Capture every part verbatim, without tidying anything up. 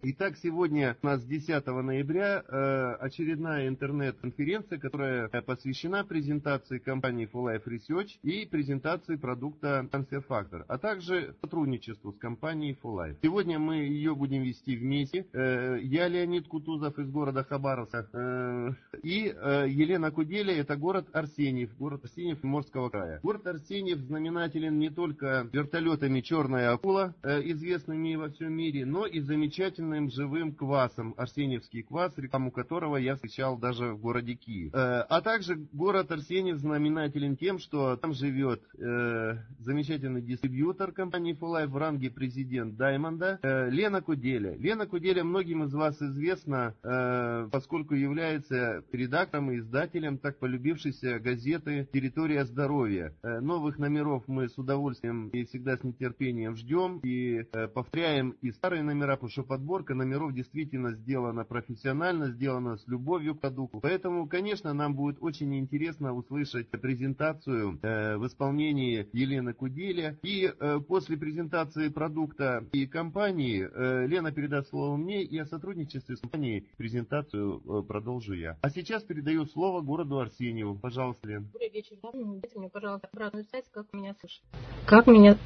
Итак, сегодня у нас десятого ноября э, очередная интернет-конференция, которая посвящена презентации компании Full Life Research и презентации продукта Transfer Factor, а также сотрудничеству с компанией Full Life. Сегодня мы ее будем вести вместе. Э, я Леонид Кутузов из города Хабаровска э, и э, Елена Куделя, это город Арсеньев, город Арсеньев Приморского края. Город Арсеньев знаменателен не только вертолетами «Черная акула», э, известными во всем мире, но и замечательным живым квасом, Арсеньевский квас, рекламу которого я встречал даже в городе Киев. Э, а также город Арсеньев знаменателен тем, что там живет э, замечательный дистрибьютор компании Full Life в ранге президент Даймонда, э, Лена Куделя. Лена Куделя многим из вас известна, э, поскольку является редактором и издателем так полюбившейся газеты «Территория здоровья». Э, новых номеров мы с удовольствием и всегда с нетерпением ждем и э, повторяем и старые номера, потому что подборка номеров действительно сделана профессионально, сделана с любовью к продукту. Поэтому, конечно, нам будет очень интересно услышать презентацию э, в исполнении Елены Куделя. И э, после презентации продукта и компании э, Лена передаст слово мне, и о сотрудничестве с компанией презентацию э, продолжу я. А сейчас передаю слово городу Арсеньеву. Пожалуйста, Лена. Добрый вечер. Дайте мне, пожалуйста, обратную связь, как меня слышат. Как меня...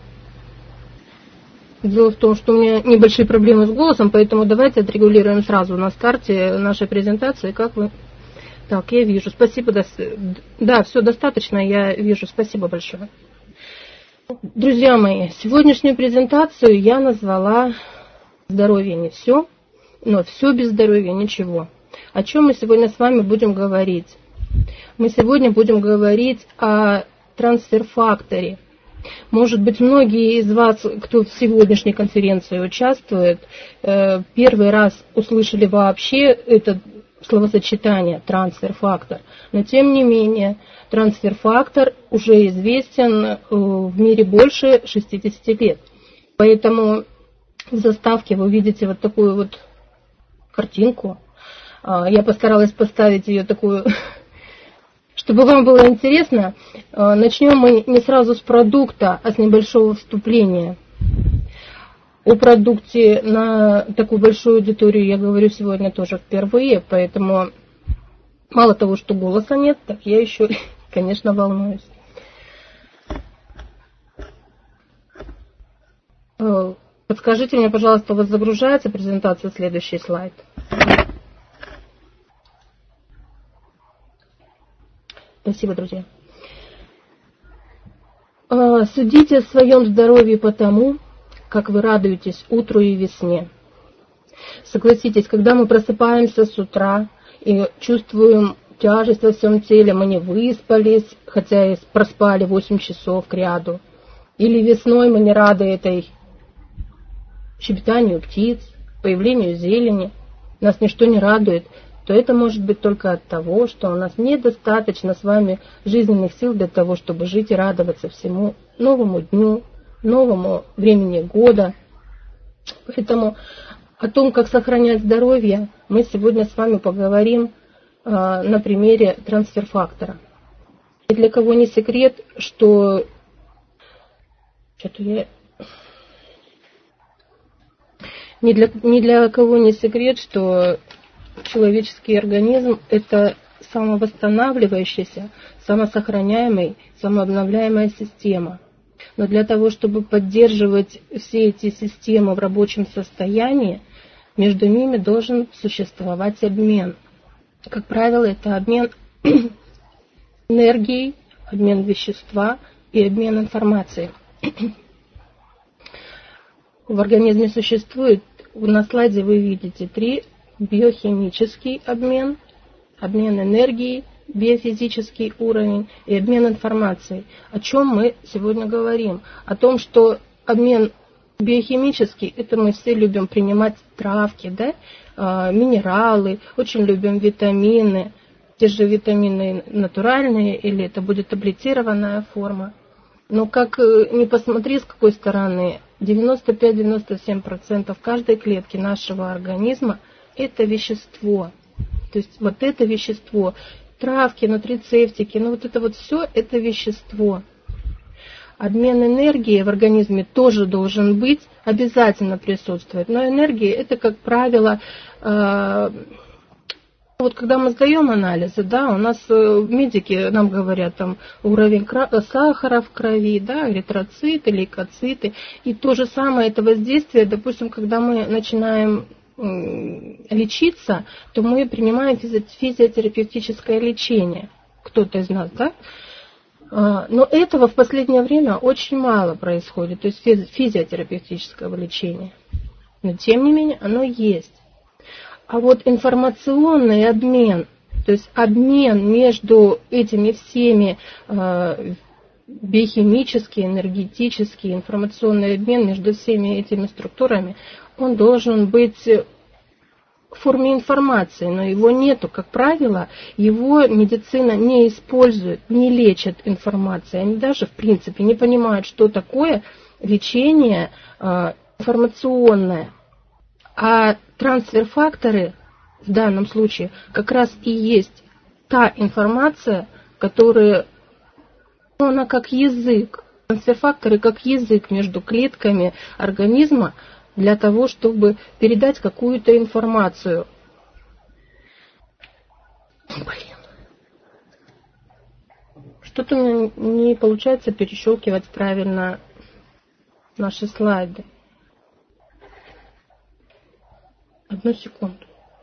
Дело в том, что у меня небольшие проблемы с голосом, поэтому давайте отрегулируем сразу на старте нашей презентации, как вы... Так, я вижу. Спасибо. До... Да, все достаточно, я вижу. Спасибо большое. Друзья мои, сегодняшнюю презентацию я назвала «Здоровье не все», но «Все без здоровья ничего». О чем мы сегодня с вами будем говорить? Мы сегодня будем говорить о трансфер-факторе. Может быть, многие из вас, кто в сегодняшней конференции участвует, первый раз услышали вообще это словосочетание «трансфер-фактор». Но, тем не менее, трансфер-фактор уже известен в мире больше шестидесяти лет. Поэтому в заставке вы видите вот такую вот картинку. Я постаралась поставить ее такую... Чтобы вам было интересно, начнем мы не сразу с продукта, а с небольшого вступления. О продукте на такую большую аудиторию я говорю сегодня тоже впервые, поэтому мало того, что голоса нет, так я еще, конечно, волнуюсь. Подскажите мне, пожалуйста, у вас загружается презентация, следующий слайд? Спасибо, друзья. Судите о своем здоровье по тому, как вы радуетесь утру и весне. Согласитесь, когда мы просыпаемся с утра и чувствуем тяжесть во всем теле, мы не выспались, хотя и проспали восемь часов кряду. Или весной мы не рады этой щебетанию птиц, появлению зелени, нас ничто не радует, то это может быть только от того, что у нас недостаточно с вами жизненных сил для того, чтобы жить и радоваться всему новому дню, новому времени года. Поэтому о том, как сохранять здоровье, мы сегодня с вами поговорим а, на примере трансфер-фактора. И для кого не секрет, что... Что-то я... Ни для, ни для кого не секрет, что человеческий организм – это самовосстанавливающаяся, самосохраняемая, самообновляемая система. Но для того, чтобы поддерживать все эти системы в рабочем состоянии, между ними должен существовать обмен. Как правило, это обмен энергией, обмен вещества и обмен информацией. В организме существует, на слайде вы видите три: биохимический обмен, обмен энергией, биофизический уровень и обмен информацией. О чем мы сегодня говорим? О том, что обмен биохимический, это мы все любим принимать травки, да? а, минералы, очень любим витамины, те же витамины натуральные или это будет таблетированная форма. Но как ни посмотри, с какой стороны, девяносто пять - девяносто семь процентов каждой клетки нашего организма это вещество. То есть вот это вещество, травки, нутрицептики, ну вот это вот все, это вещество. Обмен энергии в организме тоже должен быть обязательно присутствует. Но энергия это, как правило, вот когда мы сдаем анализы, да, у нас медики нам говорят там уровень сахара в крови, да, эритроциты, лейкоциты. И то же самое это воздействие, допустим, когда мы начинаем лечиться, то мы принимаем физиотерапевтическое лечение. Кто-то из нас, да? Но этого в последнее время очень мало происходит, то есть физиотерапевтического лечения. Но тем не менее оно есть. А вот информационный обмен, то есть обмен между этими всеми э, биохимический, энергетический, информационный обмен между всеми этими структурами, он должен быть в форме информации, но его нету. Как правило, его медицина не использует, не лечит информацией. Они даже, в принципе, не понимают, что такое лечение э, информационное. А трансфер-факторы в данном случае как раз и есть та информация, которая, ну, она как язык. Трансфер-факторы как язык между клетками организма для того, чтобы передать какую-то информацию. Блин. Что-то у меня не получается перещелкивать правильно наши слайды. Одну секунду.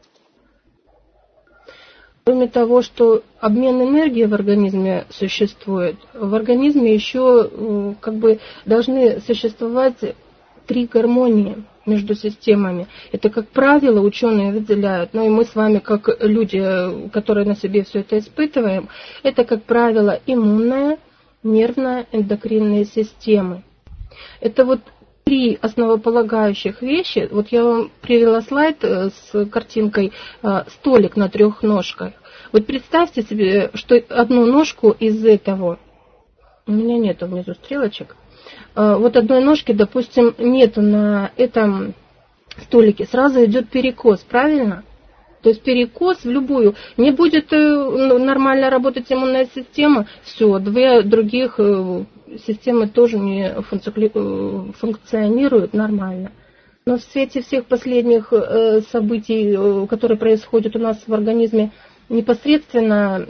Кроме того, что обмен энергией в организме существует, в организме еще как бы должны существовать три гармонии между системами. Это, как правило, ученые выделяют, ну и мы с вами, как люди, которые на себе все это испытываем, это, как правило, иммунная, нервная, эндокринные системы. Это вот три основополагающих вещи. Вот я вам привела слайд с картинкой «Столик на трех ножках». Вот представьте себе, что одну ножку из этого, у меня нету внизу стрелочек, вот одной ножки, допустим, нету на этом столике, сразу идет перекос, правильно? То есть перекос в любую. Не будет нормально работать иммунная система, все, две других системы тоже не функционируют нормально. Но в свете всех последних событий, которые происходят у нас в организме, непосредственно,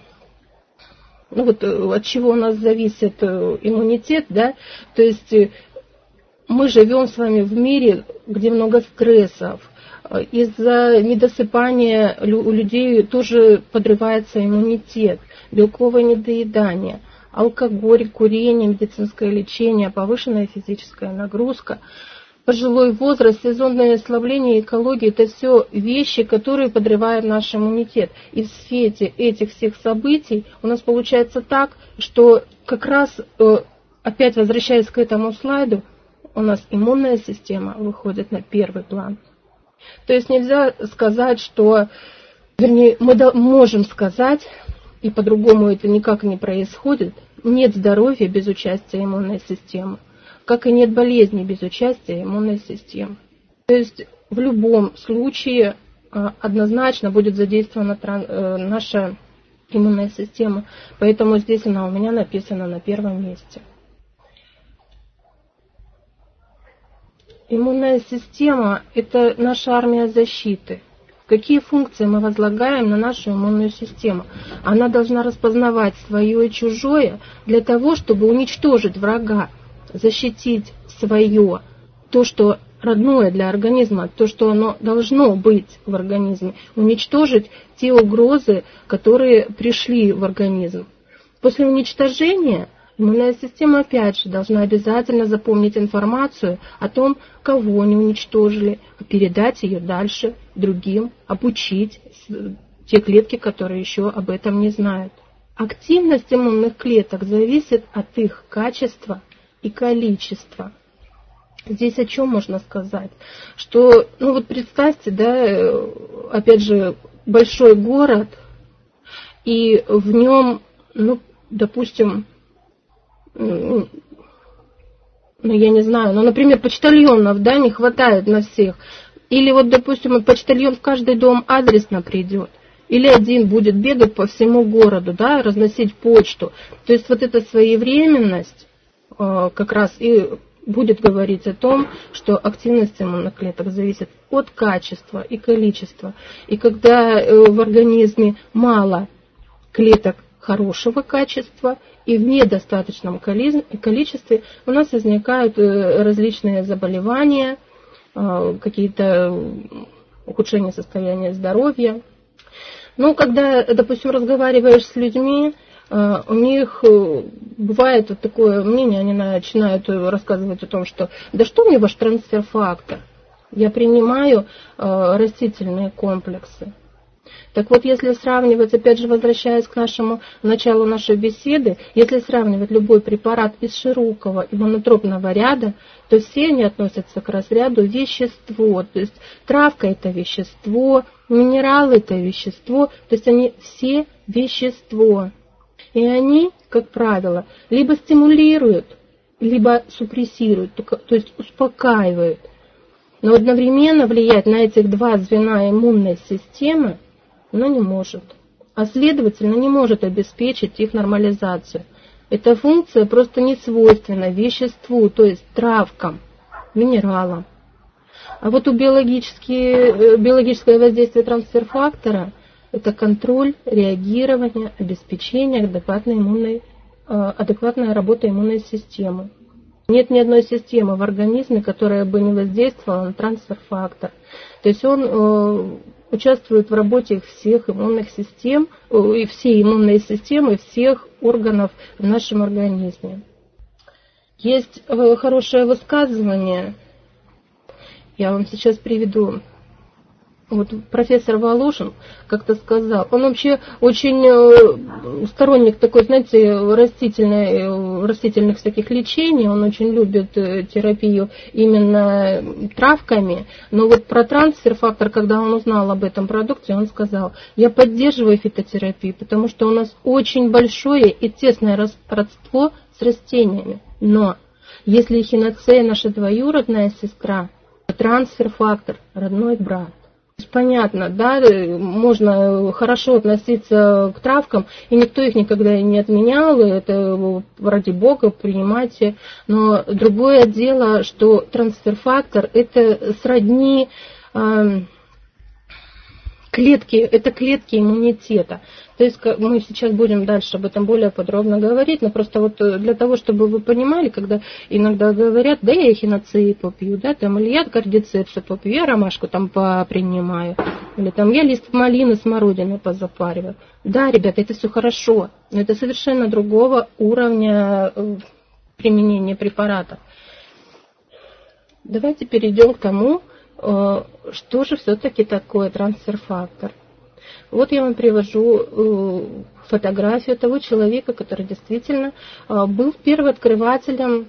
ну вот от чего у нас зависит иммунитет, да, то есть мы живем с вами в мире, где много стрессов. Из-за недосыпания у людей тоже подрывается иммунитет, белковое недоедание, алкоголь, курение, медицинское лечение, повышенная физическая нагрузка, пожилой возраст, сезонное ослабление, экология – это все вещи, которые подрывают наш иммунитет. И в свете этих всех событий у нас получается так, что как раз, опять возвращаясь к этому слайду, у нас иммунная система выходит на первый план. То есть нельзя сказать, что, вернее, мы можем сказать, и по-другому это никак не происходит, нет здоровья без участия иммунной системы, как и нет болезни без участия иммунной системы. То есть в любом случае однозначно будет задействована наша иммунная система, поэтому здесь она у меня написана на первом месте. Иммунная система – это наша армия защиты. Какие функции мы возлагаем на нашу иммунную систему? Она должна распознавать свое и чужое для того, чтобы уничтожить врага, защитить свое, то, что родное для организма, то, что оно должно быть в организме, уничтожить те угрозы, которые пришли в организм. После уничтожения иммунная система, опять же, должна обязательно запомнить информацию о том, кого они уничтожили, передать ее дальше другим, обучить те клетки, которые еще об этом не знают. Активность иммунных клеток зависит от их качества и количества. Здесь о чем можно сказать? Что, ну вот представьте, да, опять же, большой город, и в нем, ну, допустим, ну, я не знаю, ну, например, почтальонов, да, не хватает на всех. Или вот, допустим, почтальон в каждый дом адресно придет. Или один будет бегать по всему городу, да, разносить почту. То есть вот эта своевременность э, как раз и будет говорить о том, что активность иммунных клеток зависит от качества и количества. И когда в организме мало клеток хорошего качества и в недостаточном количестве, у нас возникают различные заболевания, какие-то ухудшения состояния здоровья. Ну, когда, допустим, разговариваешь с людьми, у них бывает вот такое мнение, они начинают рассказывать о том, что да что мне ваш трансфер-фактор, я принимаю растительные комплексы. Так вот, если сравнивать, опять же, возвращаясь к нашему началу нашей беседы, если сравнивать любой препарат из широкого иммунотропного ряда, то все они относятся к разряду вещество. То есть травка – это вещество, минералы – это вещество, то есть они все вещество. И они, как правило, либо стимулируют, либо супрессируют, то есть успокаивают. Но одновременно влиять на этих два звена иммунной системы она не может. А следовательно, не может обеспечить их нормализацию. Эта функция просто не свойственна веществу, то есть травкам, минералам. А вот у биологические, биологическое воздействие трансфер-фактора – это контроль, реагирование, обеспечение адекватной, иммунной, адекватной работы иммунной системы. Нет ни одной системы в организме, которая бы не воздействовала на трансфер-фактор. То есть он э, участвует в работе всех иммунных систем, э, и всей иммунной системы, всех органов в нашем организме. Есть э, хорошее высказывание, я вам сейчас приведу. Вот профессор Волошин как-то сказал, он вообще очень сторонник такой, знаете, растительной, растительных всяких лечений, он очень любит терапию именно травками, но вот про трансфер-фактор, когда он узнал об этом продукте, он сказал, я поддерживаю фитотерапию, потому что у нас очень большое и тесное родство с растениями, но если эхиноцея наша двоюродная сестра, трансфер-фактор родной брат. Понятно, да, можно хорошо относиться к травкам, и никто их никогда не отменял, это ради бога, принимайте. Но другое дело, что трансфер-фактор это сродни э, клетки, это клетки иммунитета. То есть мы сейчас будем дальше об этом более подробно говорить, но просто вот для того, чтобы вы понимали, когда иногда говорят, да я эхиноцеи попью, да, там, или я кардицепсы попью, я ромашку там попринимаю, или там я лист малины, смородины позапариваю. Да, ребята, это все хорошо, но это совершенно другого уровня применения препаратов. Давайте перейдем к тому, что же все-таки такое трансфер-фактор. Вот я вам привожу фотографию того человека, который действительно был первооткрывателем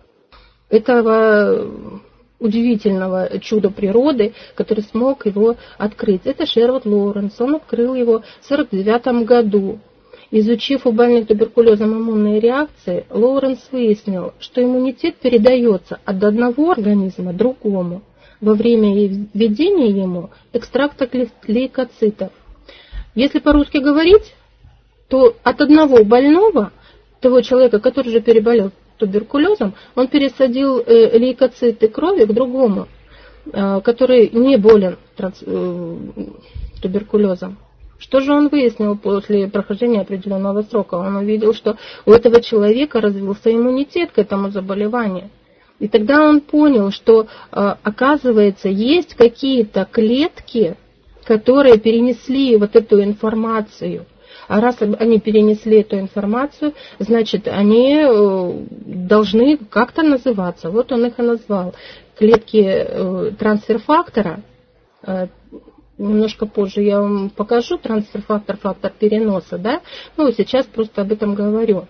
этого удивительного чуда природы, который смог его открыть. Это Шервуд Лоуренс. Он открыл его в сорок девятом году. Изучив у больных туберкулезом иммунные реакции, Лоуренс выяснил, что иммунитет передается от одного организма другому во время введения ему экстракта лейкоцитов. Если по-русски говорить, то от одного больного, того человека, который же переболел туберкулезом, он пересадил лейкоциты крови к другому, который не болен туберкулезом. Что же он выяснил после прохождения определенного срока? Он увидел, что у этого человека развился иммунитет к этому заболеванию. И тогда он понял, что, оказывается, есть какие-то клетки, которые перенесли вот эту информацию. А раз они перенесли эту информацию, значит, они должны как-то называться. Вот он их и назвал. Клетки трансфер-фактора. Немножко позже я вам покажу трансфер-фактор, фактор переноса, да? Ну, сейчас просто об этом говорю.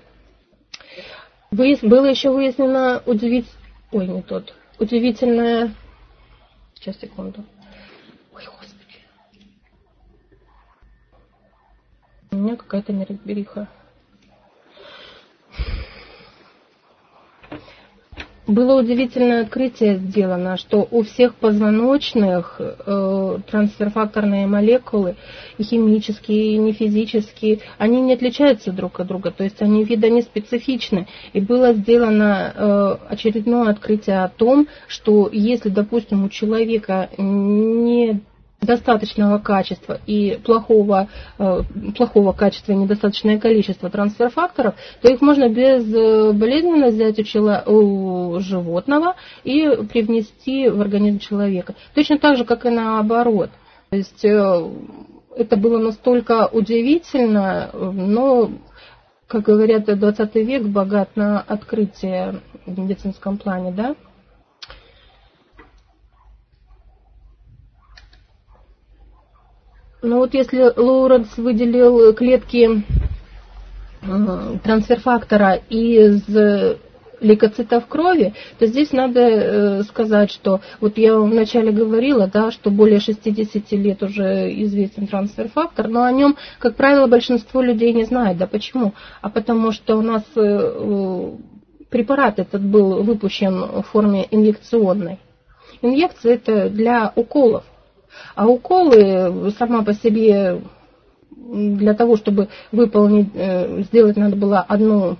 Было еще выяснено удивить... Ой, не тот. Удивительное... Сейчас, секунду. Ой, Господи. У меня какая-то неразбериха. было удивительное открытие сделано, что у всех позвоночных э, трансферфакторные молекулы, и химические, и нефизические, они не отличаются друг от друга, то есть они вида не специфичны. И было сделано э, очередное открытие о том, что если, допустим, у человека не достаточного качества и плохого, э, плохого качества и недостаточное количество трансферфакторов, то их можно безболезненно взять у, чело, у животного и привнести в организм человека. Точно так же, как и наоборот. То есть э, это было настолько удивительно, но, как говорят, двадцатый век богат на открытие в медицинском плане, да? Ну вот если Лоуренс выделил клетки трансферфактора из лейкоцитов крови, то здесь надо сказать, что вот я вначале говорила, да, что более шестидесяти лет уже известен трансферфактор, но о нем, как правило, большинство людей не знает. Да почему? А потому что у нас препарат этот был выпущен в форме инъекционной. Инъекция это для уколов. А уколы сама по себе, для того, чтобы выполнить, сделать надо было одну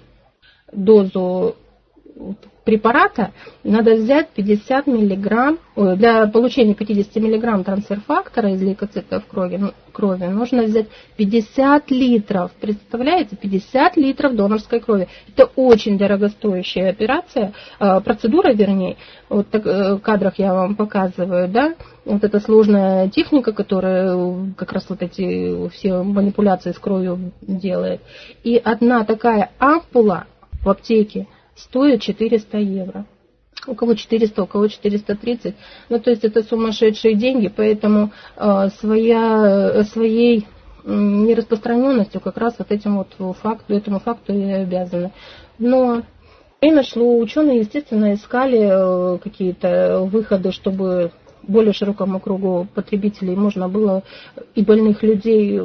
дозу препарата, надо взять пятьдесят миллиграмм, для получения пятьдесят миллиграмм трансферфактора из лейкоцитов крови, крови нужно взять пятьдесят литров. Представляете, пятьдесят литров донорской крови. Это очень дорогостоящая операция, процедура, вернее. Вот так, в кадрах я вам показываю, да, вот эта сложная техника, которая как раз вот эти все манипуляции с кровью делает. И одна такая ампула в аптеке стоит четыреста евро. У кого четыреста, у кого четыреста тридцать. Ну, то есть это сумасшедшие деньги, поэтому э, своя, своей нераспространенностью как раз вот этим вот факту, этому факту и обязаны. Но время шло, ученые, естественно, искали какие-то выходы, чтобы более широкому кругу потребителей можно было, и больных людей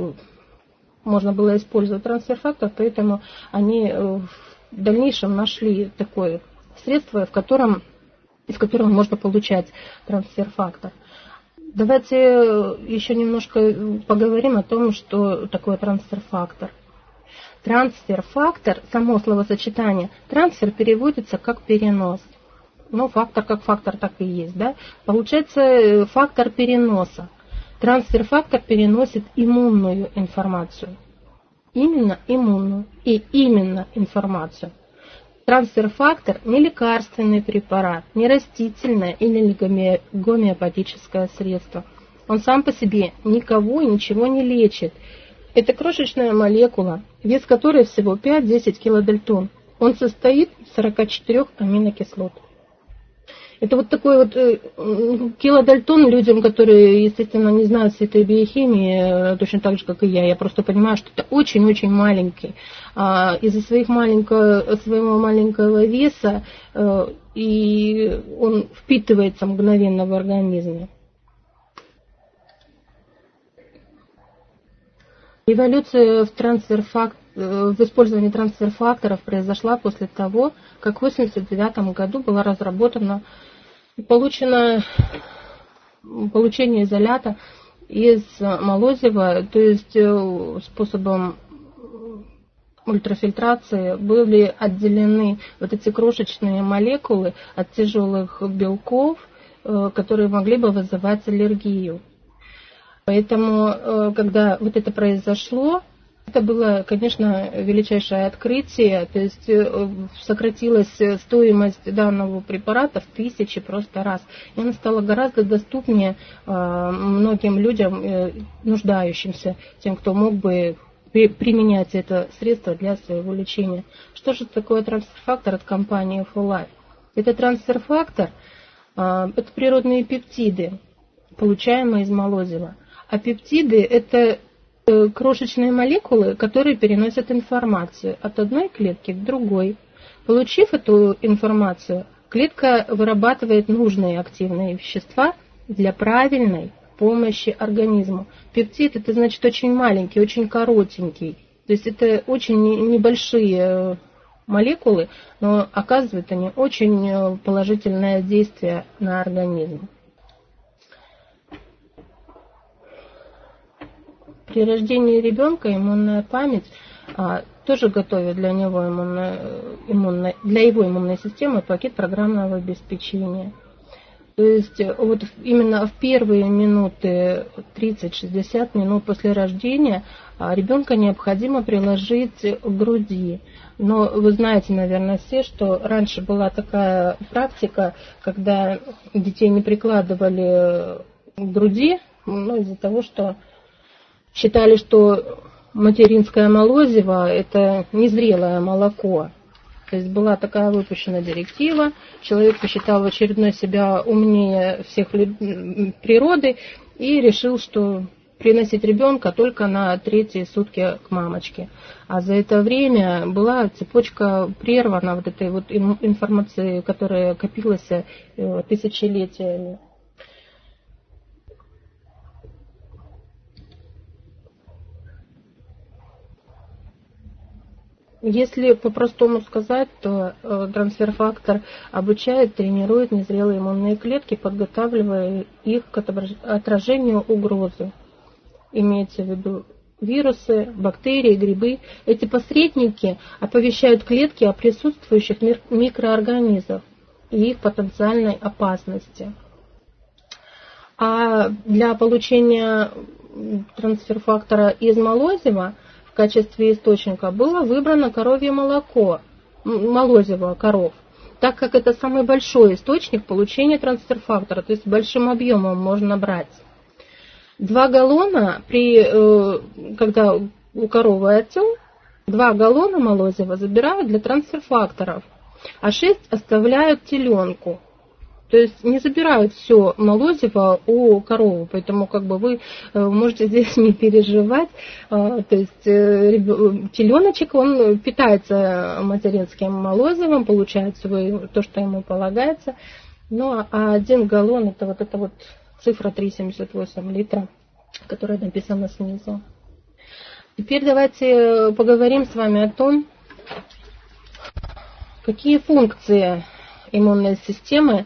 можно было использовать трансферфактор, поэтому они в дальнейшем нашли такое средство, в котором, из которого можно получать трансферфактор. Давайте еще немножко поговорим о том, что такое трансферфактор. Трансферфактор, само словосочетание, трансфер переводится как перенос. Ну, фактор как фактор так и есть, да? Получается фактор переноса. Трансферфактор переносит иммунную информацию. Именно иммунную и именно информацию. Трансферфактор не лекарственный препарат, не растительное или гомеопатическое средство. Он сам по себе никого и ничего не лечит. Это крошечная молекула, вес которой всего пять-десять килодальтон. Он состоит из сорока четырёх аминокислот. Это вот такой вот э, килодальтон людям, которые, естественно, не знают всей этой биохимии, точно так же, как и я. Я просто понимаю, что это очень-очень маленький. А, из-за своих маленького, своего маленького веса э, и он впитывается мгновенно в организме. Эволюция в трансферфакторе, в использовании трансферфакторов произошла после того, как в восемьдесят девятом году была разработана и получена получение изолята из молозива, то есть способом ультрафильтрации были отделены вот эти крошечные молекулы от тяжелых белков, которые могли бы вызывать аллергию. Поэтому, когда вот это произошло, это было, конечно, величайшее открытие, то есть сократилась стоимость данного препарата в тысячи просто раз. И она стала гораздо доступнее многим людям, нуждающимся, тем, кто мог бы применять это средство для своего лечения. Что же такое трансферфактор от компании фор лайф? Это трансферфактор, это природные пептиды, получаемые из молозива. А пептиды – это крошечные молекулы, которые переносят информацию от одной клетки к другой. Получив эту информацию, клетка вырабатывает нужные активные вещества для правильной помощи организму. Пептид – это значит очень маленький, очень коротенький. То есть это очень небольшие молекулы, но оказывают они очень положительное действие на организм. При рождении ребенка иммунная память а, тоже готовит для него иммунная, иммунная, для его иммунной системы пакет программного обеспечения. То есть вот именно в первые минуты, тридцать-шестьдесят минут после рождения, ребенка необходимо приложить к груди. Но вы знаете, наверное, все, что раньше была такая практика, когда детей не прикладывали к груди, ну, из-за того, что считали, что материнское молозиво – это незрелое молоко. То есть была такая выпущена директива, человек посчитал в очередной себя умнее всех природы и решил, что приносить ребенка только на третьи сутки к мамочке. А за это время была цепочка прервана вот этой вот информации, которая копилась тысячелетиями. Если по-простому сказать, то э, трансфер-фактор обучает, тренирует незрелые иммунные клетки, подготавливая их к отражению угрозы. Имеется в виду вирусы, бактерии, грибы. Эти посредники оповещают клетки о присутствующих микроорганизмах и их потенциальной опасности. А для получения трансфер-фактора из молозива в качестве источника было выбрано коровье молоко, молозиво коров, так как это самый большой источник получения трансфер-фактора, то есть большим объемом можно брать. Два галлона, при, когда у коровы отел, два галлона молозива забирают для трансфер-факторов, а шесть оставляют теленку. То есть не забирают все молозиво у коровы, поэтому как бы вы можете здесь не переживать. То есть теленочек, он питается материнским молозивом, получает свой, то, что ему полагается. Ну а один галлон это вот эта вот цифра три целых семьдесят восемь литра, которая написана снизу. Теперь давайте поговорим с вами о том, какие функции иммунной системы,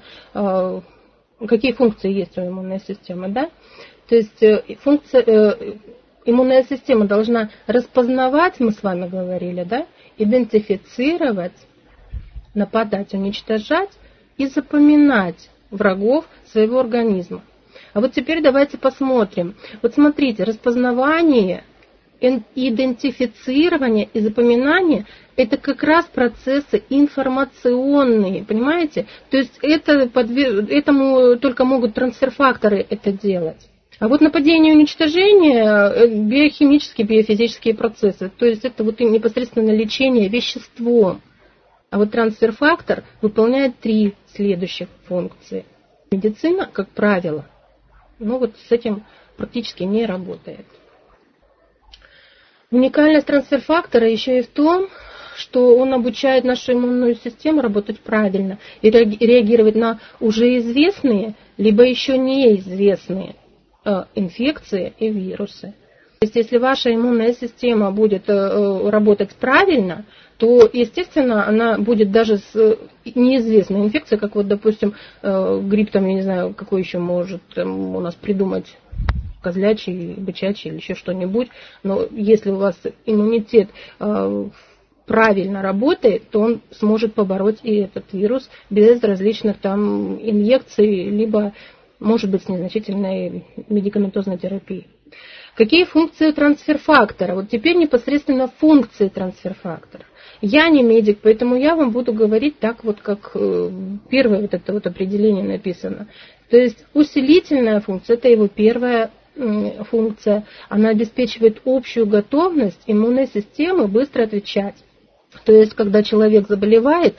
какие функции есть у иммунной системы, да? То есть функция, иммунная система должна распознавать, мы с вами говорили, да, идентифицировать, нападать, уничтожать и запоминать врагов своего организма. А вот теперь давайте посмотрим. Вот смотрите, распознавание, идентифицирование и запоминание – это как раз процессы информационные, понимаете? То есть это, этому только могут трансфер-факторы это делать. А вот нападение и уничтожение – биохимические, биофизические процессы. То есть это вот непосредственно лечение веществом. А вот трансфер-фактор выполняет три следующих функции. Медицина, как правило, ну вот с этим практически не работает. Уникальность трансфер-фактора еще и в том, что он обучает нашу иммунную систему работать правильно и реагировать на уже известные, либо еще неизвестные инфекции и вирусы. То есть если ваша иммунная система будет работать правильно, то, естественно, она будет даже с неизвестной инфекцией, как вот, допустим, грипп, там, я не знаю, какой еще может там, у нас придумать, козлячий, бычачий или еще что-нибудь. Но если у вас иммунитет правильно работает, то он сможет побороть и этот вирус без различных там инъекций, либо, может быть, с незначительной медикаментозной терапией. Какие функции трансфер-фактора? Вот теперь непосредственно функции трансфер-фактора. Я не медик, поэтому я вам буду говорить так вот, как первое вот это вот определение написано. То есть усилительная функция, это его первая функция, она обеспечивает общую готовность иммунной системы быстро отвечать. То есть, когда человек заболевает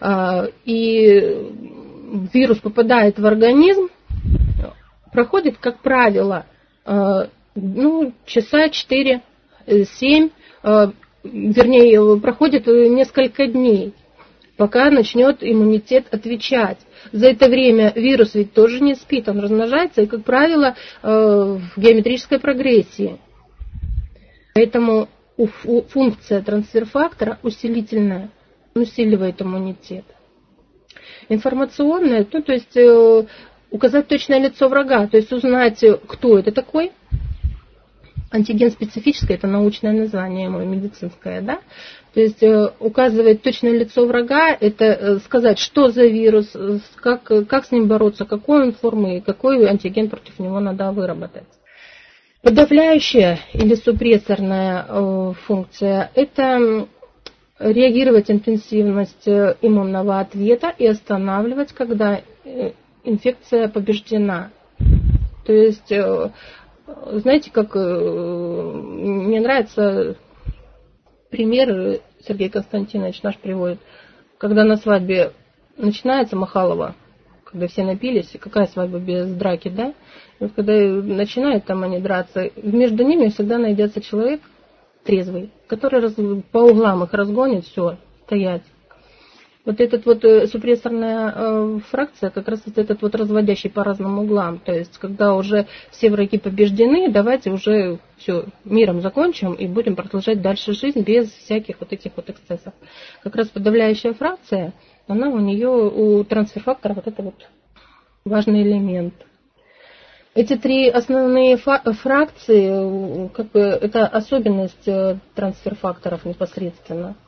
и вирус попадает в организм, проходит, как правило, ну, часа четыре-семь, вернее, проходит несколько дней, пока начнет иммунитет отвечать. За это время вирус ведь тоже не спит, он размножается и, как правило, в геометрической прогрессии. Поэтому функция трансфер-фактора усилительная. усиливает иммунитет. Информационное, ну, то есть э, указать точное лицо врага, то есть узнать, кто это такой. Антиген специфическое, это научное название мое, медицинское, да. То есть э, указывать точное лицо врага, это э, сказать, что за вирус, как, как с ним бороться, какой он формы, какой антиген против него надо выработать. Подавляющая или супрессорная э, функция – это реагировать интенсивность иммунного ответа и останавливать, когда инфекция побеждена. То есть, знаете, как мне нравится пример, Сергей Константинович наш приводит, когда на свадьбе начинается Махалова, когда все напились, какая свадьба без драки, да? И вот когда начинают там они драться, между ними всегда найдется человек трезвый, который раз, по углам их разгонит, все, стоять. Вот эта вот супрессорная э, фракция, как раз вот этот вот разводящий по разным углам. То есть, когда уже все враги побеждены, давайте уже все миром закончим и будем продолжать дальше жизнь без всяких вот этих вот эксцессов. Как раз подавляющая фракция, она у нее, у трансфер-фактора вот это вот важный элемент. Эти три основные фракции, как бы, это особенность трансфер-факторов непосредственно.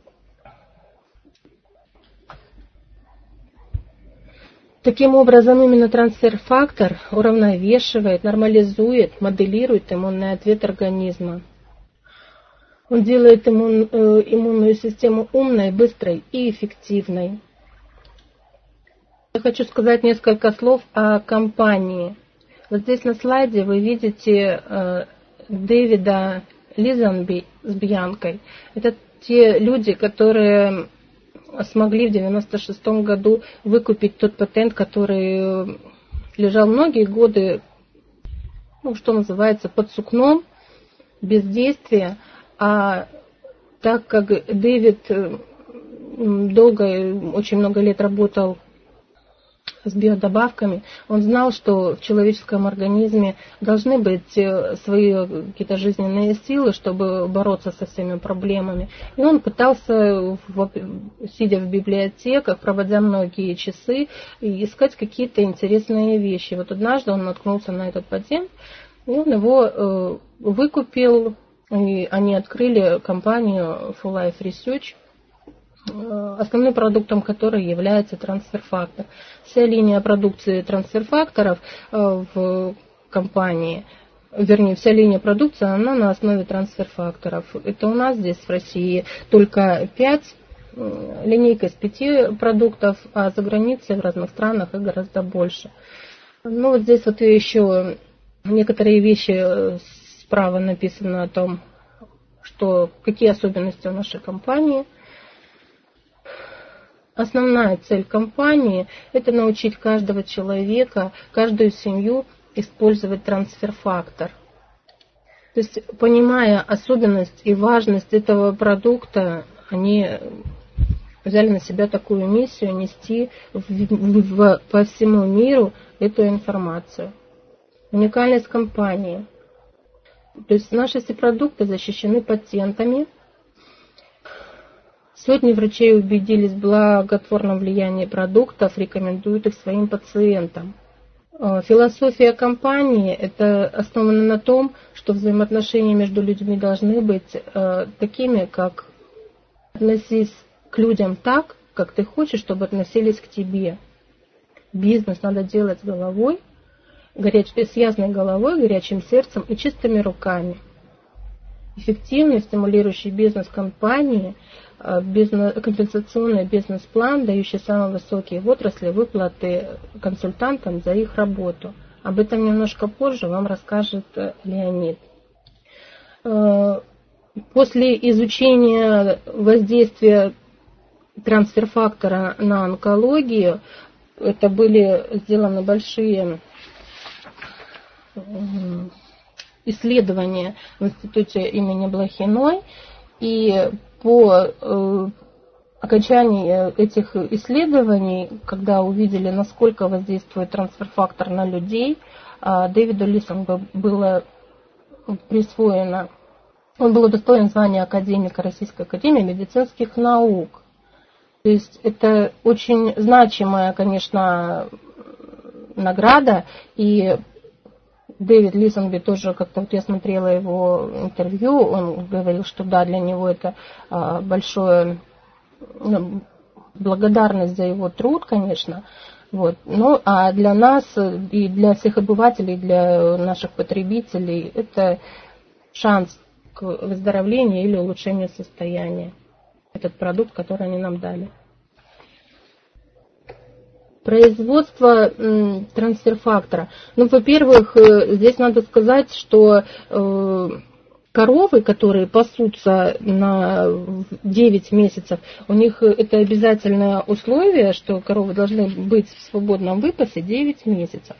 Таким образом, именно трансфер-фактор уравновешивает, нормализует, моделирует иммунный ответ организма. Он делает иммун, иммунную систему умной, быстрой и эффективной. Я хочу сказать несколько слов о компании. Вот здесь на слайде вы видите э, Дэвида Лизенби с Бьянкой. Это те люди, которые смогли в девяносто шестом году выкупить тот патент, который лежал многие годы, ну, что называется, под сукном, без действия. А так как Дэвид долго, очень много лет работал с биодобавками, он знал, что в человеческом организме должны быть свои какие-то жизненные силы, чтобы бороться со всеми проблемами. И он пытался, сидя в библиотеках, проводя многие часы, искать какие-то интересные вещи. Вот однажды он наткнулся на этот патент, и он его выкупил, и они открыли компанию Full Life Research, основным продуктом которой является трансфер-фактор. Вся линия продукции трансфер-факторов в компании, вернее, вся линия продукции, она на основе трансфер-факторов. Это у нас здесь в России только пять, линейка из пяти продуктов, а за границей в разных странах их гораздо больше. Ну вот здесь вот еще некоторые вещи справа написано о том, что какие особенности у нашей компании. Основная цель компании – это научить каждого человека, каждую семью использовать трансфер-фактор. То есть, понимая особенность и важность этого продукта, они взяли на себя такую миссию нести в, в, по всему миру эту информацию. Уникальность компании. То есть наши все продукты защищены патентами. Сотни врачей убедились в благотворном влиянии продуктов, рекомендуют их своим пациентам. Философия компании – это основана на том, что взаимоотношения между людьми должны быть э, такими, как относись к людям так, как ты хочешь, чтобы относились к тебе. Бизнес надо делать с головой, горяч... с ясной головой, горячим сердцем и чистыми руками. Эффективный, стимулирующий бизнес компании, бизнес, компенсационный бизнес-план, дающий самые высокие в отрасли выплаты консультантам за их работу. Об этом немножко позже вам расскажет Леонид. После изучения воздействия трансфер-фактора на онкологию, это были сделаны большие исследования в институте имени Блохиной, и по э, окончании этих исследований, когда увидели, насколько воздействует трансфер-фактор на людей, э, Дэвиду Лисонгу было присвоено, он был удостоен звания академика Российской академии медицинских наук. То есть это очень значимая, конечно, награда. И Дэвид Лисонби тоже, как-то вот я смотрела его интервью, он говорил, что да, для него это большое, ну, благодарность за его труд, конечно. Вот. Ну, а для нас и для всех обывателей, для наших потребителей, это шанс к выздоровлению или улучшению состояния. Этот продукт, который они нам дали. Производство м, трансфер-фактора. Ну, во-первых, здесь надо сказать, что э, коровы, которые пасутся на девять месяцев, у них это обязательное условие, что коровы должны быть в свободном выпасе девять месяцев.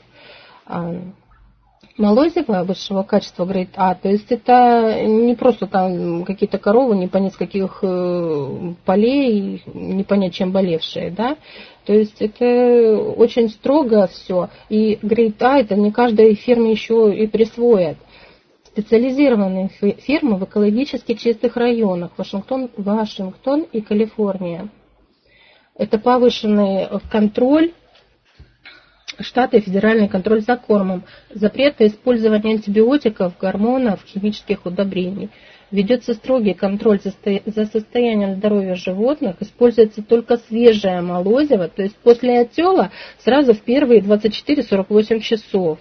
Молозиво высшего качества грейд А, то есть это не просто там какие-то коровы, не понять с каких полей, не понять чем болевшие, да, то есть это очень строго все, и грейд А это не каждой фирме еще и присвоят. Специализированные фирмы в экологически чистых районах, Вашингтон, Вашингтон и Калифорния. Это повышенный контроль, штаты и федеральный контроль за кормом, запрет использования антибиотиков, гормонов, химических удобрений. Ведется строгий контроль за состоянием здоровья животных, используется только свежее молозиво, то есть после отела сразу в первые двадцать четыре - сорок восемь часов.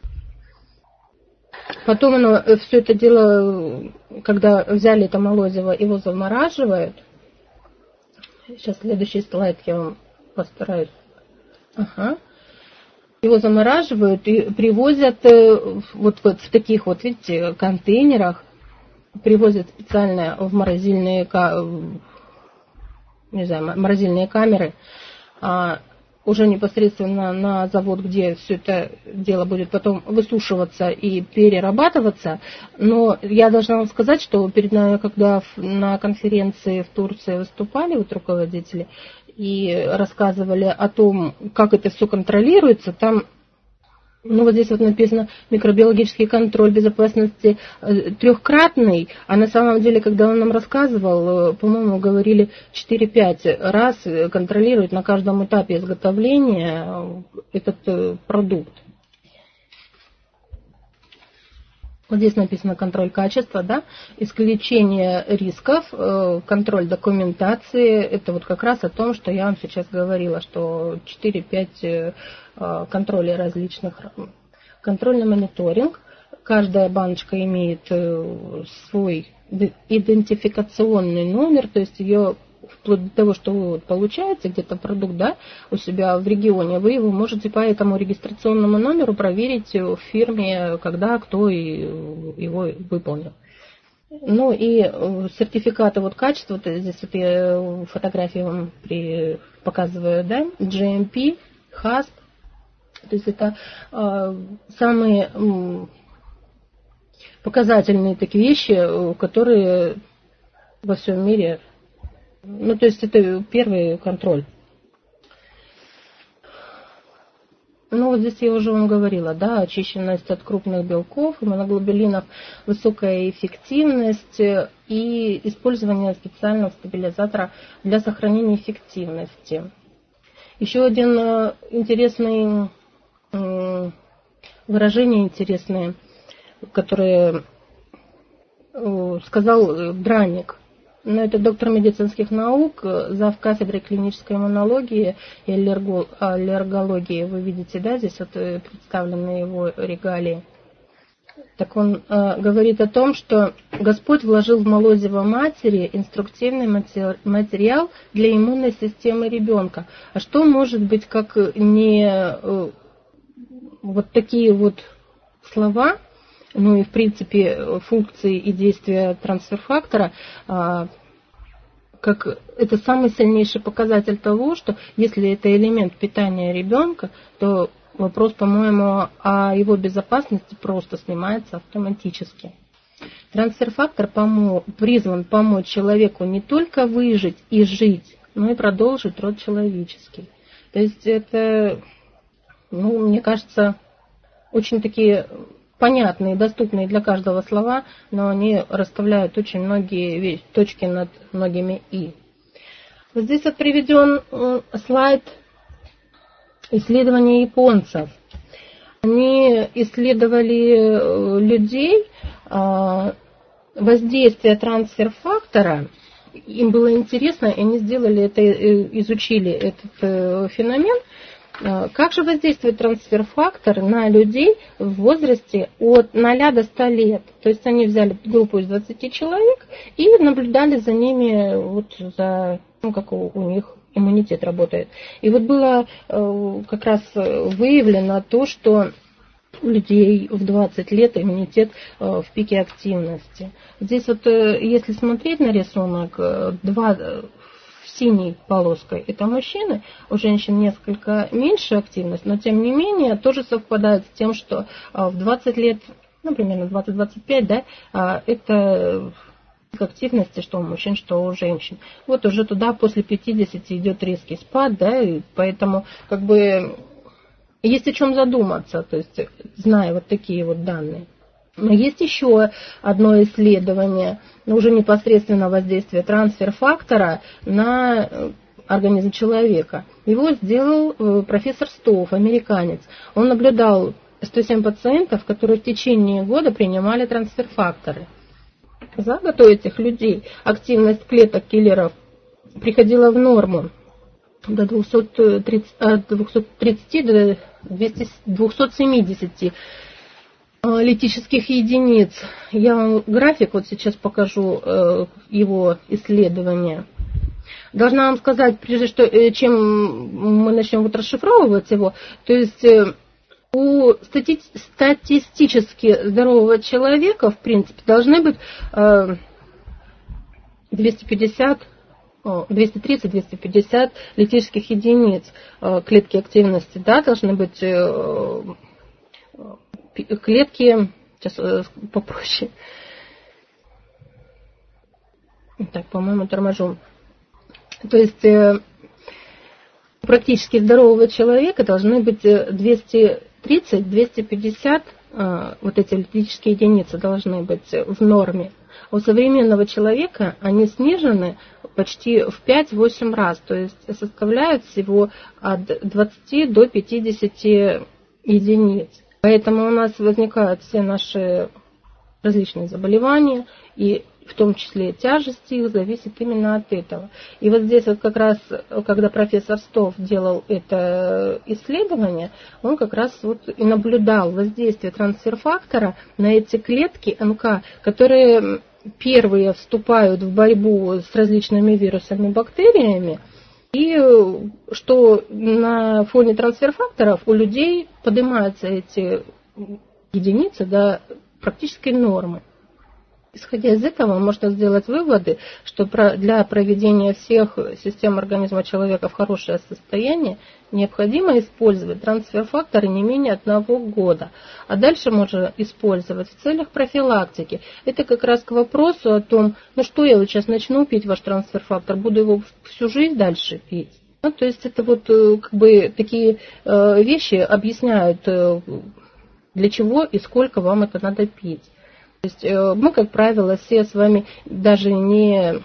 Потом оно, все это дело, когда взяли это молозиво, его замораживают. Сейчас следующий слайд я вам постараюсь. Ага. Его замораживают и привозят вот, вот в таких вот, видите, контейнерах, привозят специально в морозильные, не знаю, морозильные камеры, а уже непосредственно на завод, где все это дело будет потом высушиваться и перерабатываться. Но я должна вам сказать, что перед нами, когда на конференции в Турции выступали вот руководители, и рассказывали о том, как это все контролируется, там, ну вот здесь вот написано микробиологический контроль безопасности трехкратный, а на самом деле, когда он нам рассказывал, по-моему, говорили четыре-пять раз контролируют на каждом этапе изготовления этот продукт. Вот здесь написано контроль качества, да, исключение рисков, контроль документации. Это вот как раз о том, что я вам сейчас говорила, что четыре-пять контролей различных. Контрольный мониторинг. Каждая баночка имеет свой идентификационный номер, то есть ее вплоть до того, что вы вот получаете где-то продукт, да, у себя в регионе, вы его можете по этому регистрационному номеру проверить в фирме, когда кто его выполнил. Ну и сертификаты вот качества, вот здесь вот я фотографии вам при, показываю, да, джи эм пи, хасп, то есть это э, самые э, показательные такие вещи, которые во всем мире. Ну, то есть это первый контроль. Ну, вот здесь я уже вам говорила, да, очищенность от крупных белков, иммуноглобулинов, высокая эффективность и использование специального стабилизатора для сохранения эффективности. Еще один интересный выражение интересное, которое сказал Драник. Но это доктор медицинских наук, зав. Кафедрой клинической иммунологии и аллергологии. Вы видите, да, здесь вот представлены его регалии. Так он э, говорит о том, что Господь вложил в молозиво матери инструктивный материал для иммунной системы ребенка. А что может быть как не э, вот такие вот слова, ну и в принципе функции и действия трансфер-фактора, э, как это самый сильнейший показатель того, что если это элемент питания ребенка, то вопрос, по-моему, о его безопасности просто снимается автоматически. Трансфер-фактор помо- призван помочь человеку не только выжить и жить, но и продолжить род человеческий. То есть это, ну, мне кажется, очень такие понятные, доступные для каждого слова, но они расставляют очень многие точки над многими «и». Вот здесь вот приведен слайд исследования японцев. Они исследовали людей, воздействие трансфер-фактора. Им было интересно, и они сделали это, изучили этот феномен. Как же воздействует трансфер-фактор на людей в возрасте от ноля до ста лет? То есть они взяли группу из двадцати человек и наблюдали за ними, вот за, ну, как у, у них иммунитет работает. И вот было э, как раз выявлено то, что у людей в двадцать лет иммунитет э, в пике активности. Здесь вот, э, если смотреть на рисунок, э, два... синей полоской это мужчины, у женщин несколько меньше активность, но тем не менее тоже совпадает с тем, что в двадцать лет, ну примерно двадцать-двадцать пять, да, это активности, что у мужчин, что у женщин. Вот уже туда после пятидесяти идет резкий спад, да, и поэтому как бы есть о чем задуматься, то есть зная вот такие вот данные. Но есть еще одно исследование, уже непосредственно воздействие трансфер-фактора на организм человека. Его сделал профессор Стоуф, американец. Он наблюдал сто семь пациентов, которые в течение года принимали трансфер-факторы. За год у этих людей активность клеток киллеров приходила в норму до двухсот тридцати до двухсот семидесяти литических единиц. Я вам график вот сейчас покажу э, его исследования. Должна вам сказать, прежде что, э, чем мы начнем вот расшифровывать его, то есть э, у стати- статистически здорового человека, в принципе, должны быть э, двести пятьдесят, двести тридцать - двести пятьдесят литических единиц э, клетки активности, да, должны быть э, клетки, сейчас попроще. Так, по-моему, торможу. То есть э, практически здорового человека должны быть двести тридцать - двести пятьдесят, э, вот эти литические единицы должны быть в норме. У современного человека они снижены почти в пять-восемь раз, то есть составляют всего от двадцати до пятидесяти единиц. Поэтому у нас возникают все наши различные заболевания, и в том числе тяжесть их зависит именно от этого. И вот здесь вот как раз, когда профессор Стоуф делал это исследование, он как раз вот и наблюдал воздействие трансфер-фактора на эти клетки эн ка, которые первые вступают в борьбу с различными вирусами, бактериями, и что на фоне трансфер-факторов у людей поднимаются эти единицы до практической нормы. Исходя из этого, можно сделать выводы, что для проведения всех систем организма человека в хорошее состояние необходимо использовать трансфер-факторы не менее одного года. А дальше можно использовать в целях профилактики. Это как раз к вопросу о том, ну что я вот сейчас начну пить ваш трансфер-фактор, буду его всю жизнь дальше пить. Ну, то есть это вот как бы такие вещи объясняют, для чего и сколько вам это надо пить. То есть мы, как правило, все с вами даже не,